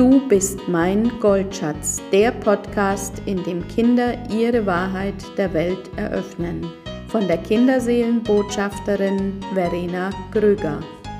Du bist mein Goldschatz, der Podcast, in dem Kinder ihre Wahrheit der Welt eröffnen. Von der Kinderseelenbotschafterin Verena Gröger.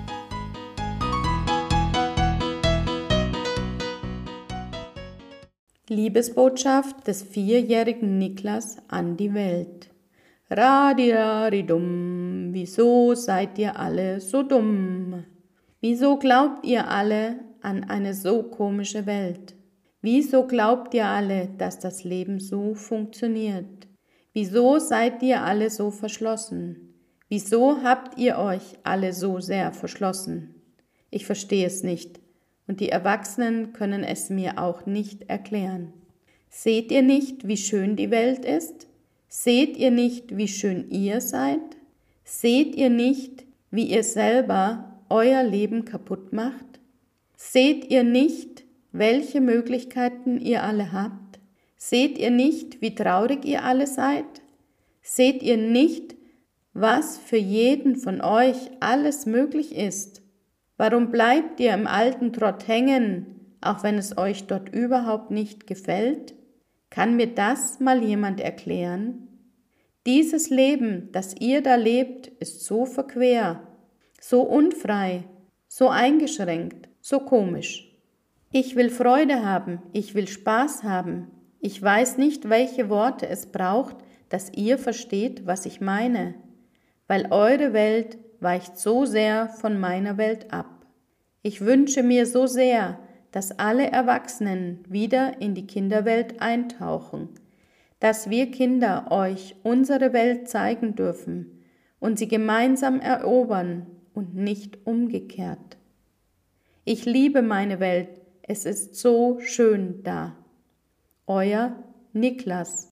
Liebesbotschaft des 4-jährigen Niklas an die Welt. Radi-radi-dumm, wieso seid ihr alle so dumm? Wieso glaubt ihr alle an eine so komische Welt? Wieso glaubt ihr alle, dass das Leben so funktioniert? Wieso seid ihr alle so verschlossen? Wieso habt ihr euch alle so sehr verschlossen? Ich verstehe es nicht, und die Erwachsenen können es mir auch nicht erklären. Seht ihr nicht, wie schön die Welt ist? Seht ihr nicht, wie schön ihr seid? Seht ihr nicht, wie ihr selber euer Leben kaputt macht? Seht ihr nicht, welche Möglichkeiten ihr alle habt? Seht ihr nicht, wie traurig ihr alle seid? Seht ihr nicht, was für jeden von euch alles möglich ist? Warum bleibt ihr im alten Trott hängen, auch wenn es euch dort überhaupt nicht gefällt? Kann mir das mal jemand erklären? Dieses Leben, das ihr da lebt, ist so verquer, so unfrei, so eingeschränkt, so komisch. Ich will Freude haben, ich will Spaß haben. Ich weiß nicht, welche Worte es braucht, dass ihr versteht, was ich meine, weil eure Welt weicht so sehr von meiner Welt ab. Ich wünsche mir so sehr, dass alle Erwachsenen wieder in die Kinderwelt eintauchen, dass wir Kinder euch unsere Welt zeigen dürfen und sie gemeinsam erobern und nicht umgekehrt. Ich liebe meine Welt, es ist so schön da. Euer Niklas.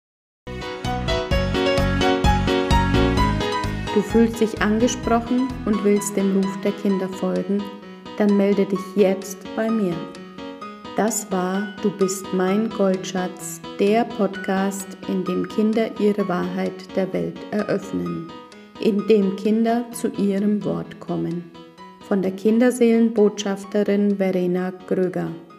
Du fühlst dich angesprochen und willst dem Ruf der Kinder folgen? Dann melde dich jetzt bei mir. Das war Du bist mein Goldschatz, der Podcast, in dem Kinder ihre Wahrheit der Welt eröffnen, in dem Kinder zu ihrem Wort kommen. Von der Kinderseelenbotschafterin Verena Gröger.